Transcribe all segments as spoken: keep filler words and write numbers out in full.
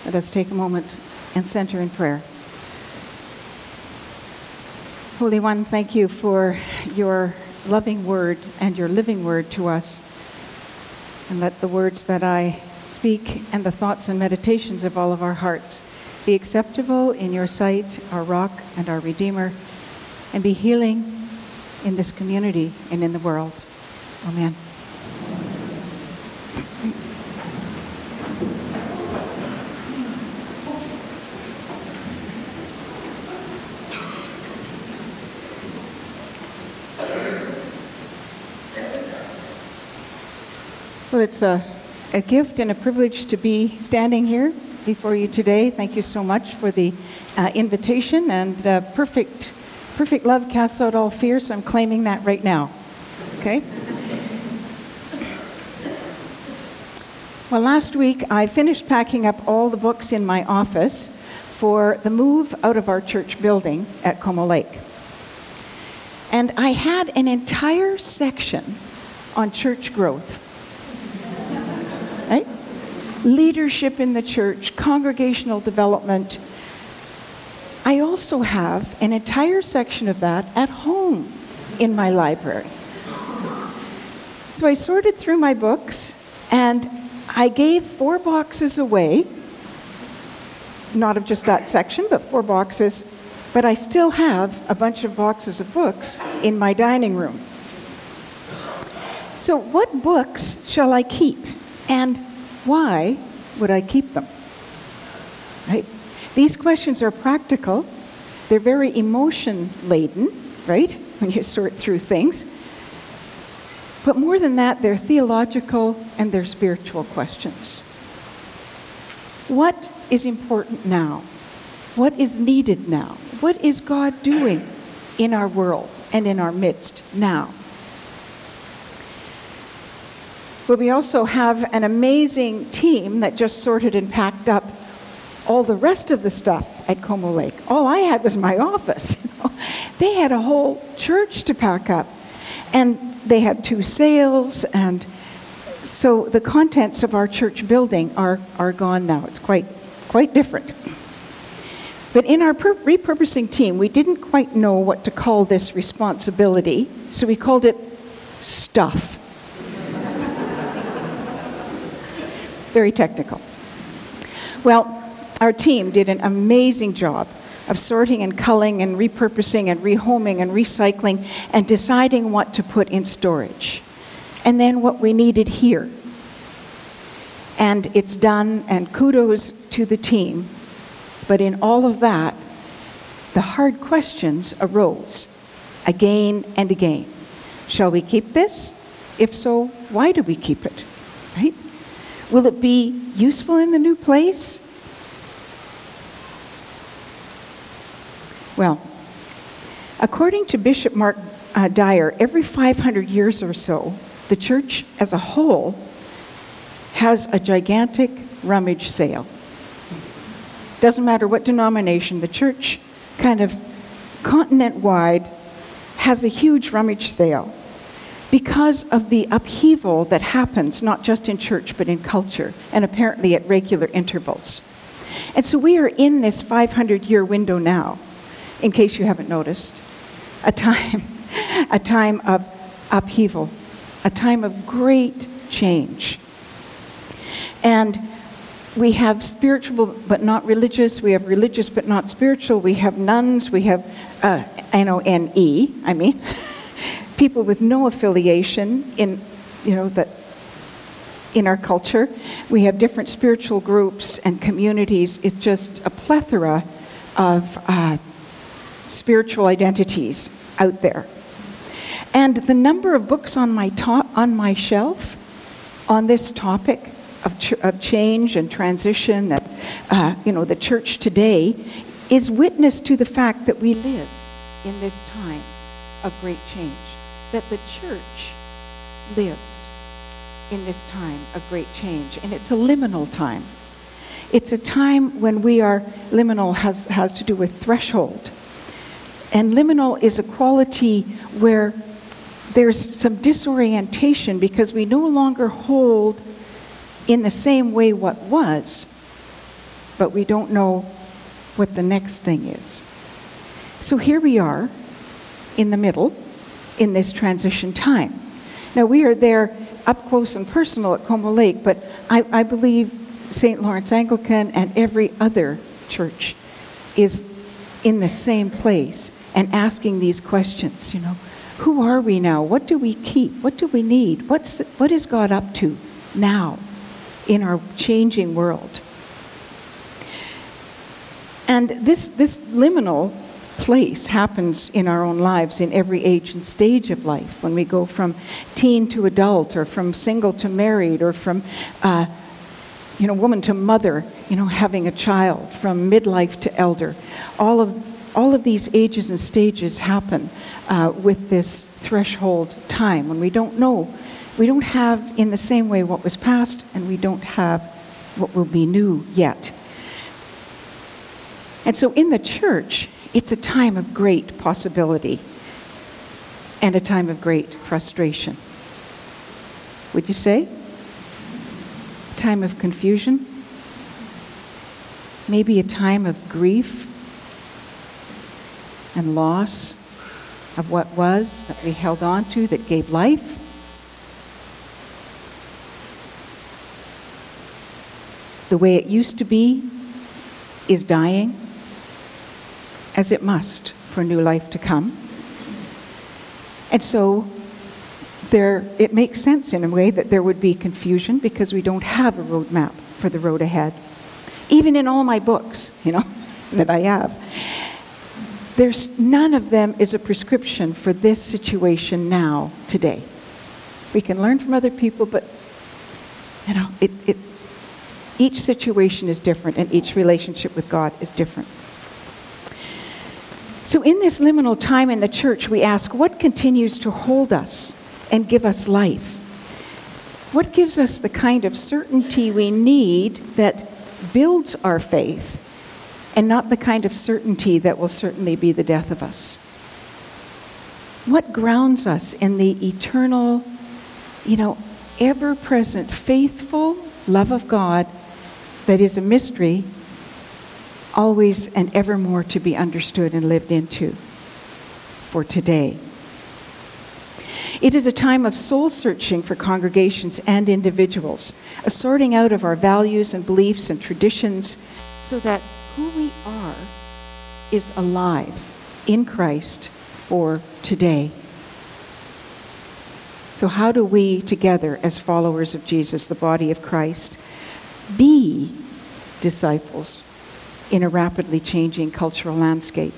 Let us take a moment and center in prayer. Holy One, thank you for your loving word and your living word to us. And let the words that I speak and the thoughts and meditations of all of our hearts be acceptable in your sight, our rock and our Redeemer, and be healing in this community and in the world. Amen. Well, it's a, a gift and a privilege to be standing here before you today. Thank you so much for the uh, invitation, and uh, perfect, perfect love casts out all fear, so I'm claiming that right now. Okay? Well, last week I finished packing up all the books in my office for the move out of our church building at Como Lake. And I had an entire section on church growth. Right? Leadership in the church, congregational development. I also have an entire section of that at home in my library. So I sorted through my books and I gave four boxes away, not of just that section, but four boxes, but I still have a bunch of boxes of books in my dining room. So what books shall I keep? And why would I keep them? Right? These questions are practical. They're very emotion-laden, right, when you sort through things. But more than that, they're theological and they're spiritual questions. What is important now? What is needed now? What is God doing in our world and in our midst now? But we also have an amazing team that just sorted and packed up all the rest of the stuff at Como Lake. All I had was my office. You know? They had a whole church to pack up. And they had two sales, and so the contents of our church building are, are gone now. It's quite, quite different. But in our pur- repurposing team, we didn't quite know what to call this responsibility, so we called it stuff. Very technical. Well, our team did an amazing job of sorting and culling and repurposing and rehoming and recycling and deciding what to put in storage. And then what we needed here. And it's done, and kudos to the team. But in all of that, the hard questions arose again and again. Shall we keep this? If so, why do we keep it? Right? Will it be useful in the new place? Well, according to Bishop Mark uh, Dyer, every five hundred years or so, the church as a whole has a gigantic rummage sale. Doesn't matter what denomination, the church kind of continent-wide has a huge rummage sale because of the upheaval that happens not just in church but in culture, and apparently at regular intervals. And so we are in this five hundred year window now, in case you haven't noticed, a time, a time of upheaval, a time of great change. And we have spiritual but not religious, we have religious but not spiritual, we have nuns, we have uh, N O N E, I mean, people with no affiliation in, you know, that in our culture. We have different spiritual groups and communities. It's just a plethora of uh, spiritual identities out there. And the number of books on my top, on my shelf on this topic of, ch- of change and transition, and uh, you know, the church today, is witness to the fact that we live in this time of great change. That the church lives in this time of great change, and it's a liminal time. It's a time when we are, liminal has, has to do with threshold. And liminal is a quality where there's some disorientation because we no longer hold in the same way what was, but we don't know what the next thing is. So here we are in the middle in this transition time. Now we are there up close and personal at Como Lake, but I, I believe Saint Lawrence Anglican and every other church is in the same place and asking these questions, you know. Who are we now? What do we keep? What do we need? What's the, what is God up to now in our changing world? And this, this liminal place happens in our own lives in every age and stage of life, when we go from teen to adult, or from single to married, or from uh, you know, woman to mother, you know, having a child, from midlife to elder. All of all of these ages and stages happen uh, with this threshold time when we don't know, we don't have in the same way what was past, and we don't have what will be new yet. And so in the church, it's a time of great possibility and a time of great frustration. Would you say? A time of confusion? Maybe a time of grief and loss of what was, that we held on to, that gave life. The way it used to be is dying, as it must for new life to come. And so there, it makes sense in a way that there would be confusion, because we don't have a roadmap for the road ahead. Even in all my books, you know, that I have, there's none of them is a prescription for this situation now, today. We can learn from other people, but you know, it, it each situation is different, and each relationship with God is different. So in this liminal time in the church, we ask, what continues to hold us and give us life? What gives us the kind of certainty we need that builds our faith, and not the kind of certainty that will certainly be the death of us? What grounds us in the eternal, you know, ever-present, faithful love of God that is a mystery, always and evermore to be understood and lived into for today? It is a time of soul-searching for congregations and individuals, a sorting out of our values and beliefs and traditions, so that who we are is alive in Christ for today. So how do we together, as followers of Jesus, the body of Christ, be disciples in a rapidly changing cultural landscape?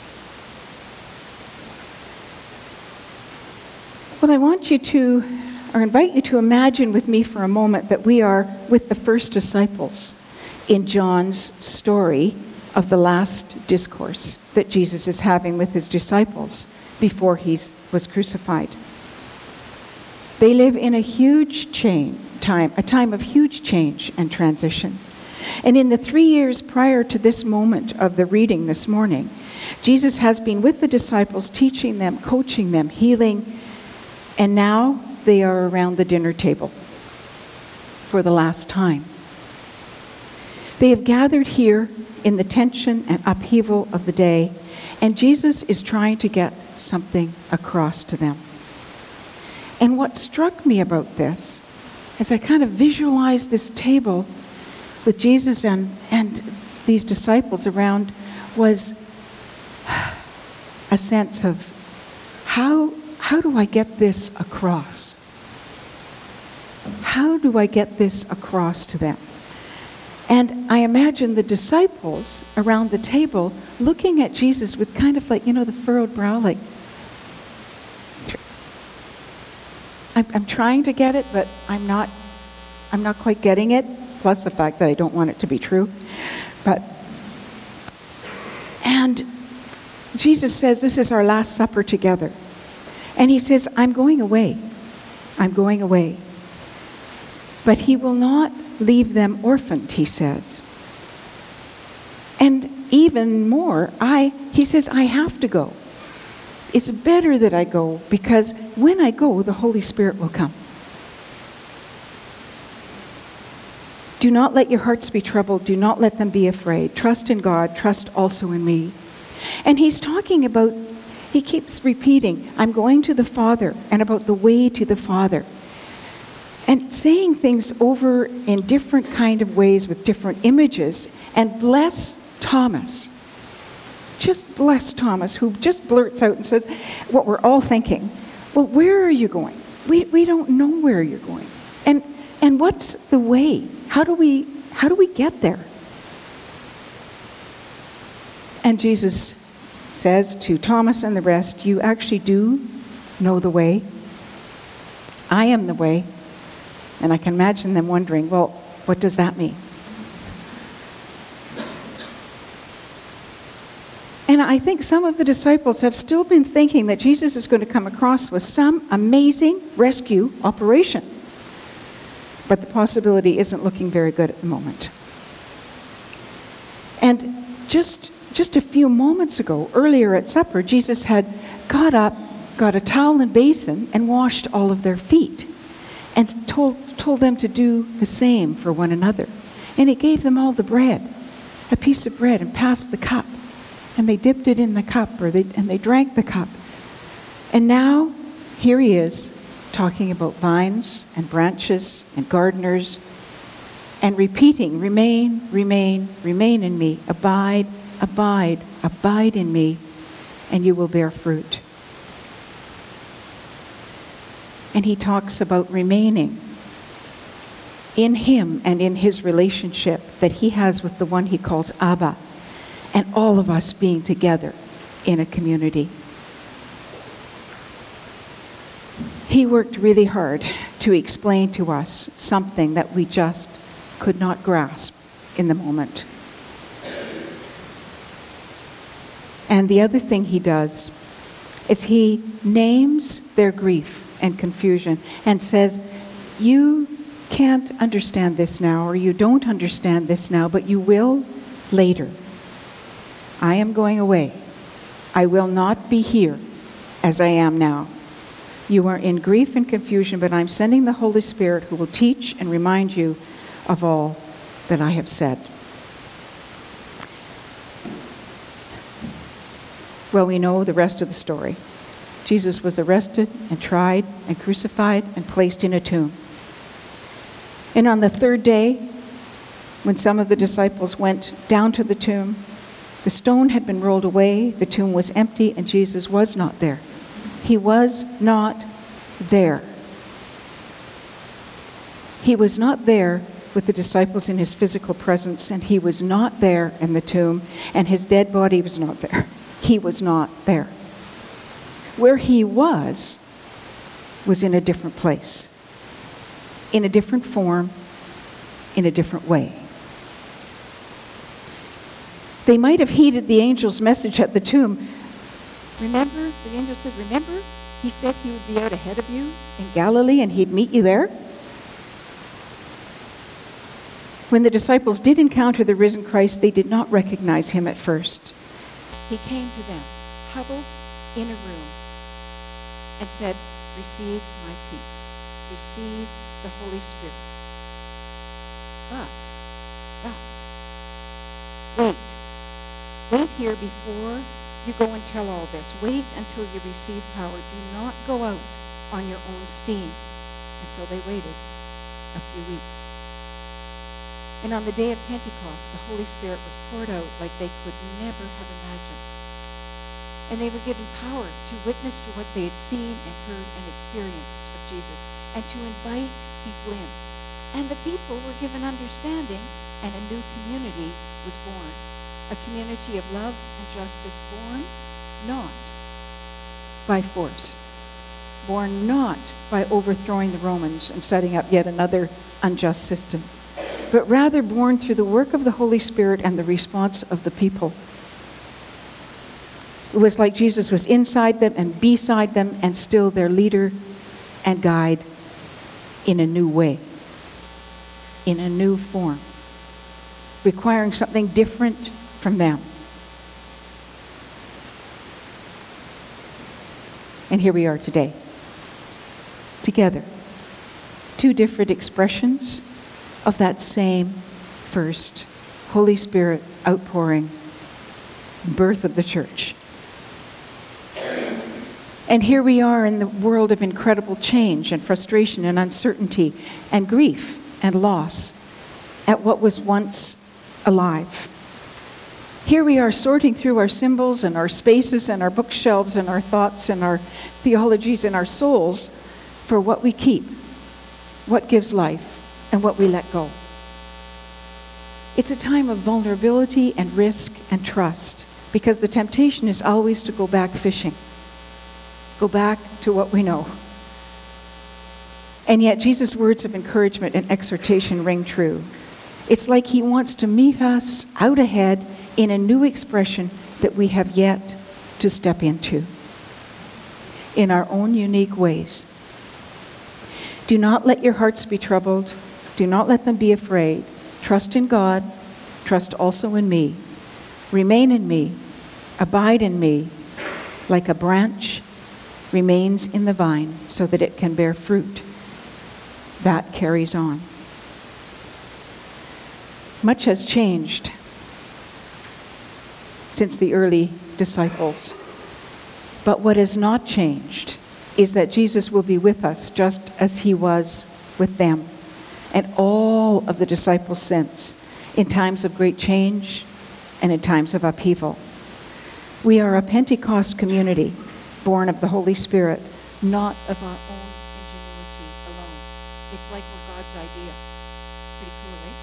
Well, I want you to, or invite you to imagine with me for a moment that we are with the first disciples in John's story of the last discourse that Jesus is having with his disciples before he was crucified. They live in a huge change, time, a time of huge change and transition. And in the three years prior to this moment of the reading this morning, Jesus has been with the disciples, teaching them, coaching them, healing, and now they are around the dinner table for the last time. They have gathered here in the tension and upheaval of the day, and Jesus is trying to get something across to them. And what struck me about this, as I kind of visualized this table with Jesus and, and these disciples around, was a sense of how, how do I get this across? How do I get this across to them? And I imagine the disciples around the table looking at Jesus with kind of like, you know, the furrowed brow, like, I'm, I'm trying to get it, but I'm not, I'm not quite getting it, plus the fact that I don't want it to be true. But, and Jesus says, this is our last supper together. And he says, I'm going away. I'm going away. But he will not leave them orphaned, he says. And even more, I, he says, I have to go. It's better that I go, because when I go, the Holy Spirit will come. Do not let your hearts be troubled. Do not let them be afraid. Trust in God. Trust also in me. And he's talking about, he keeps repeating, I'm going to the Father, and about the way to the Father. And saying things over in different kind of ways with different images. And bless Thomas. Just bless Thomas, who just blurts out and said what we're all thinking. Well, where are you going? We we don't know where you're going. And and what's the way? How do we how do we get there? And Jesus says to Thomas and the rest, you actually do know the way. I am the way. And I can imagine them wondering, well, what does that mean? And I think some of the disciples have still been thinking that Jesus is going to come across with some amazing rescue operation. But the possibility isn't looking very good at the moment. And just, just a few moments ago, earlier at supper, Jesus had got up, got a towel and basin, and washed all of their feet. And told, told them to do the same for one another. And he gave them all the bread, a piece of bread, and passed the cup. And they dipped it in the cup, or they, and they drank the cup. And now, here he is, talking about vines and branches and gardeners, and repeating, remain, remain, remain in me, abide, abide, abide in me, and you will bear fruit. And he talks about remaining in him and in his relationship that he has with the one he calls Abba, and all of us being together in a community. He worked really hard to explain to us something that we just could not grasp in the moment. And the other thing he does is he names their grief and confusion and says, you can't understand this now, or you don't understand this now, but you will later. I am going away. I will not be here as I am now. You are in grief and confusion, but I'm sending the Holy Spirit who will teach and remind you of all that I have said. Well, we know the rest of the story. Jesus was arrested and tried and crucified and placed in a tomb. And on the third day, when some of the disciples went down to the tomb, the stone had been rolled away, the tomb was empty, and Jesus was not there. He was not there. He was not there with the disciples in his physical presence, and he was not there in the tomb, and his dead body was not there. He was not there. Where he was, was in a different place, in a different form, in a different way. They might have heeded the angel's message at the tomb. Remember, the angel said, remember, he said he would be out ahead of you in Galilee and he'd meet you there? When the disciples did encounter the risen Christ, they did not recognize him at first. He came to them, huddled in a room, and said, receive my peace. Receive the Holy Spirit. But, but, wait. Wait here before you go and tell all this. Wait until you receive power. Do not go out on your own steam. And so they waited a few weeks. And on the day of Pentecost, the Holy Spirit was poured out like they could never have imagined. And they were given power to witness to what they had seen and heard and experienced of Jesus, and to invite people in. And the people were given understanding, and a new community was born. A community of love and justice, born not by force, born not by overthrowing the Romans and setting up yet another unjust system, but rather born through the work of the Holy Spirit and the response of the people. It was like Jesus was inside them and beside them and still their leader and guide in a new way, in a new form, requiring something different from them. And here we are today, together. Two different expressions, of that same first Holy Spirit outpouring, birth of the church. And here we are in the world of incredible change and frustration and uncertainty and grief and loss at what was once alive. Here we are sorting through our symbols and our spaces and our bookshelves and our thoughts and our theologies and our souls for what we keep, what gives life, and what we let go. It's a time of vulnerability and risk and trust, because the temptation is always to go back fishing. Go back to what we know. And yet Jesus' words of encouragement and exhortation ring true. It's like he wants to meet us out ahead in a new expression that we have yet to step into in our own unique ways. Do not let your hearts be troubled. Do not let them be afraid. Trust in God. Trust also in me. Remain in me. Abide in me, like a branch remains in the vine so that it can bear fruit. That carries on. Much has changed since the early disciples. But what has not changed is that Jesus will be with us just as he was with them and all of the disciples since, in times of great change and in times of upheaval. We are a Pentecost community born of the Holy Spirit, not of our own ingenuity alone. It's like we're God's idea. Pretty cool, right?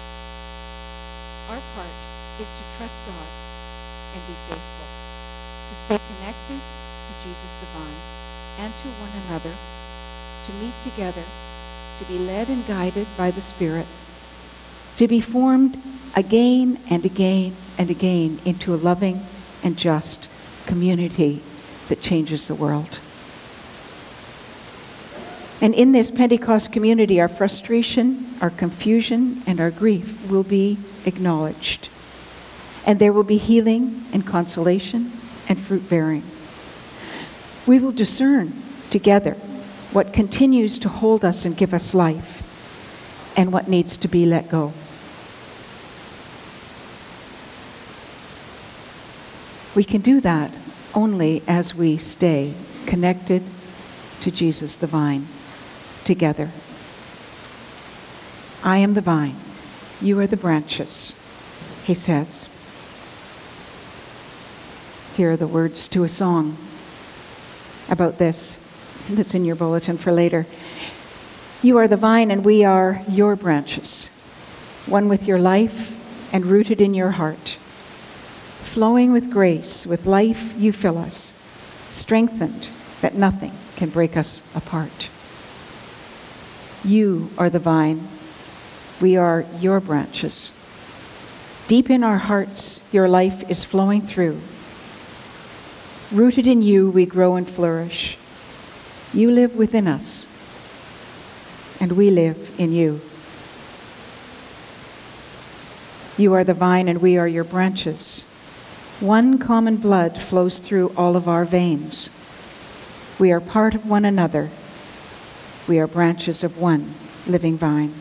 Our part is to trust God and be faithful, to stay connected to Jesus the vine and to one another, to meet together, to be led and guided by the Spirit, to be formed again and again and again into a loving and just community that changes the world. And in this Pentecost community, our frustration, our confusion, and our grief will be acknowledged. And there will be healing and consolation and fruit-bearing. We will discern together what continues to hold us and give us life and what needs to be let go. We can do that only as we stay connected to Jesus the vine together. I am the vine, you are the branches, he says. Here are the words to a song about this that's in your bulletin for later. You are the vine and we are your branches, one with your life and rooted in your heart. Flowing with grace, with life you fill us, strengthened that nothing can break us apart. You are the vine, we are your branches. Deep in our hearts, your life is flowing through. Rooted in you, we grow and flourish. You live within us, and we live in you. You are the vine, and we are your branches. One common blood flows through all of our veins. We are part of one another. We are branches of one living vine.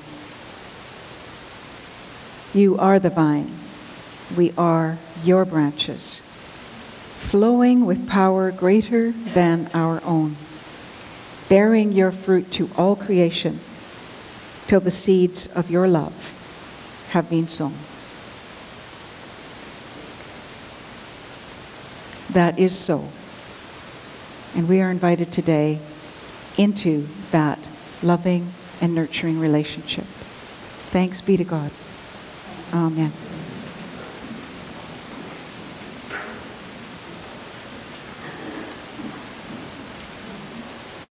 You are the vine. We are your branches, flowing with power greater than our own, bearing your fruit to all creation till the seeds of your love have been sown. That is so. And we are invited today into that loving and nurturing relationship. Thanks be to God. Amen.